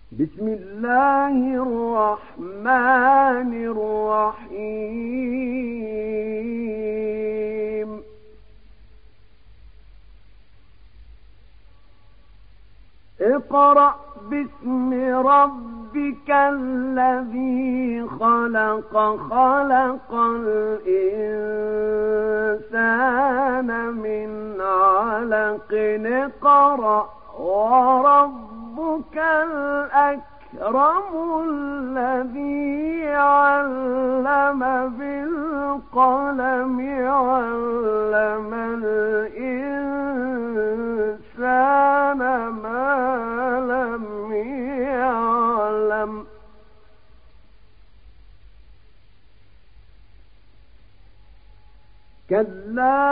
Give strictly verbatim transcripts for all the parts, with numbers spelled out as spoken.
بسم الله الرحمن الرحيم اقرأ باسم ربك الذي خلق خلق الإنسان من علق اقرأ وربك الأكرم الذي علم بالقلم علم الإنسان ما لم يعلم كلا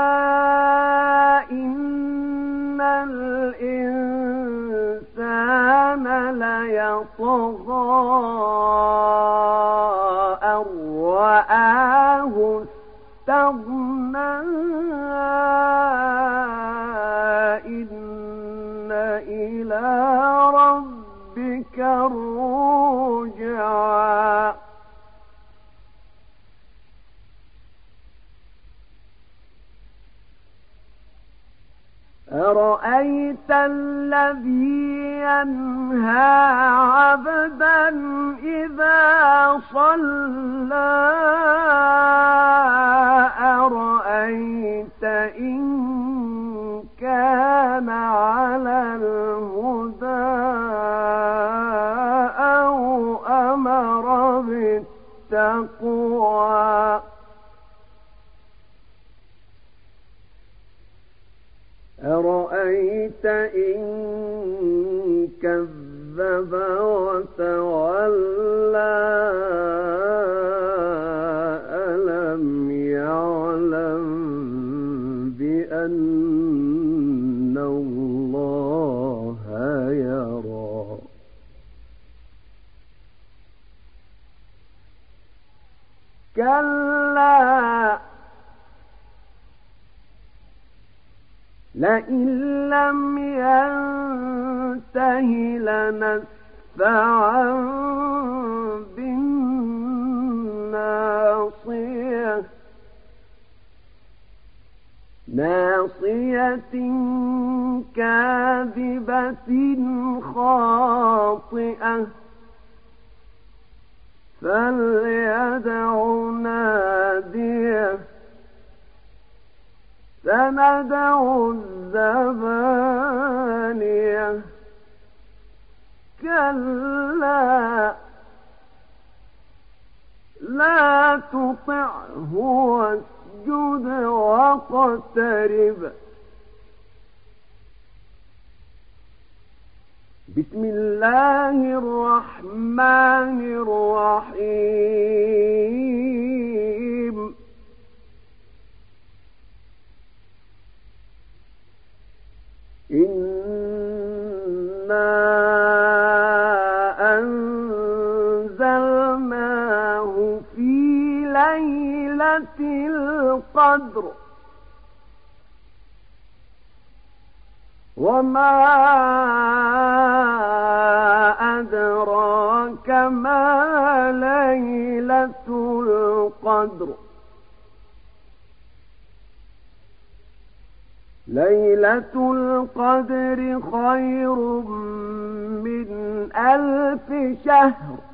إن الإنسان ليطغى أن رآه استغنى إن إلى ربك الرجعى أرأيت الذي ينهى عبدا إذا صلى أرأيت إن كان على الهدى أو أمر بالتقوى أرأيت إن كذب وتولى ألم يعلم بأن الله يرى كلا لئن لم ينته لنسفعا بالناصية ناصية كاذبة خاطئة فليدع ناديه سندع الزبانية كلا لا تطعه واسجد واقترب بسم الله الرحمن الرحيم إنا أنزلناه في ليلة القدر وما أدراك ما ليلة القدر ليلة القدر خير من ألف شهر